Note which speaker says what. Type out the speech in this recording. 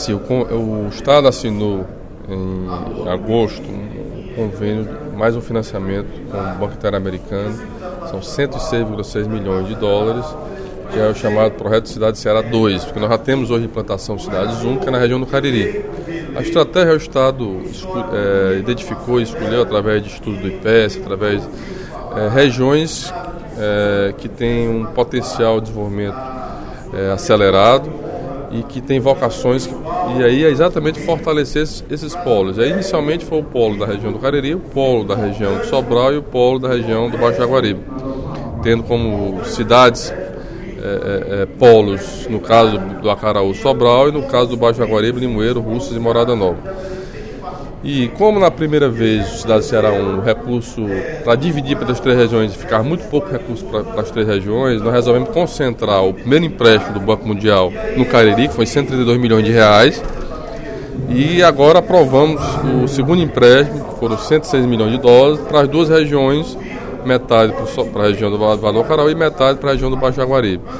Speaker 1: Sim, o Estado assinou em agosto um convênio, mais um financiamento com o Banco Interamericano, são 106,6 milhões de dólares, que é o chamado Projeto Cidade Ceará 2, porque nós já temos hoje implantação Cidades 1, que é na região do Cariri. A estratégia o Estado identificou e escolheu através de estudo do IPES, através de regiões que têm um potencial de desenvolvimento acelerado e que tem vocações, e aí é exatamente fortalecer esses polos. Aí inicialmente foi o polo da região do Cariri, o polo da região do Sobral e o polo da região do Baixo Jaguaribe, tendo como cidades polos, no caso do Acaraú, Sobral, e no caso do Baixo Jaguaribe, Limoeiro, Russas e Morada Nova. E como na primeira vez o Cidade Ceará o recurso para dividir pelas 3 regiões e ficar muito pouco recurso para as 3 regiões, nós resolvemos concentrar o primeiro empréstimo do Banco Mundial no Cariri, que foi 132 milhões de reais, e agora aprovamos o segundo empréstimo, que foram 106 milhões de dólares, para as 2 regiões, metade para a região do Vale do Acaraú e metade para a região do Baixo Jaguaribe.